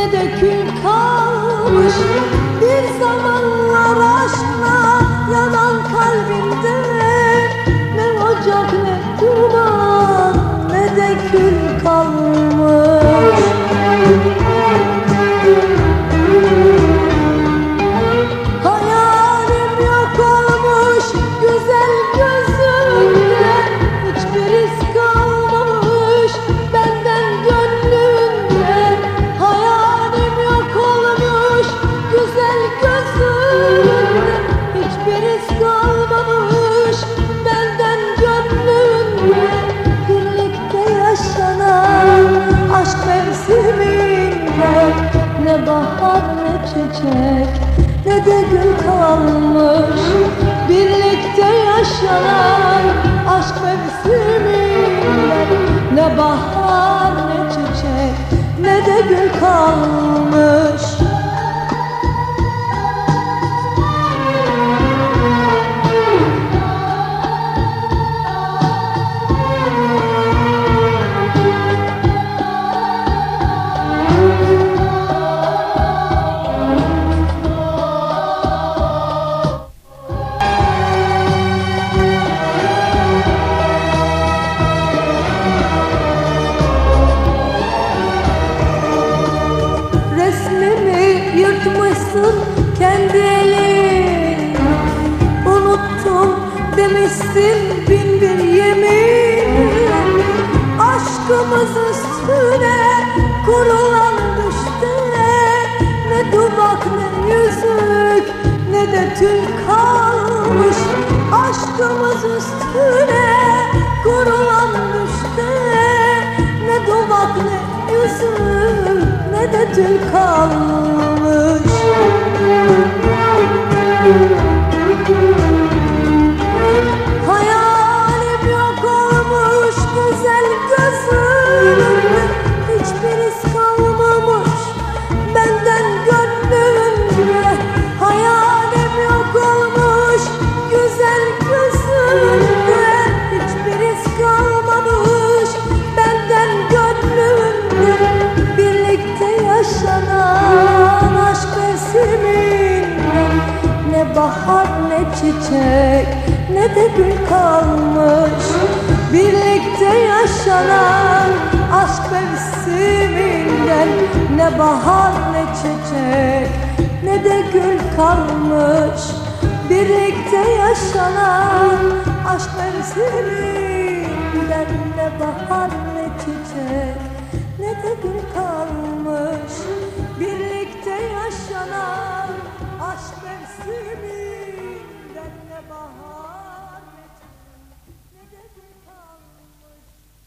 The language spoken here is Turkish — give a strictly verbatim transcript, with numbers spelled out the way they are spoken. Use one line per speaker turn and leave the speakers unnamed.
ne de kül kalmış. Bir zamanlar aşkla yanan kalbimde ne ocak ne duman ne de kül kalmış. Hayalim yok olmuş güzel gözümde, hiçbir iz kalmamış benden gönlümde. Hayalim yok olmuş güzel gözümde, hiçbir iz kalmamış benden gönlümde. Birlikte yaşanan aşk mevsiminde ne bahar ne çiçek ne de gül kalmış. Birlikte yaşanan aşk mevsiminde ne bahar ne çiçek ne de gül kalmış. Yırtmışsın kendi elin, unuttum demişsin bin bir yemin. Aşkımız üstüne kurulan düşte ne dudak ne yüzük ne de tül kalmış. Aşkımız üstüne kurulan düşte ne dudak ne yüzük ne de tül kalmış. Hayalim yok olmuş güzel gözümde, hiçbir iz kalmamış benden gönlümde. Hayalim yok olmuş güzel gözümde, hiçbir iz kalmamış benden gönlümde. Birlikte yaşanan aşk mevsiminde ne bahar ne çiçek ne de gül kalmış. Birlikte yaşanan aşk mevsiminden ne bahar ne çiçek ne de gül kalmış. Birlikte yaşanan aşk mevsiminden ne bahar ne çiçek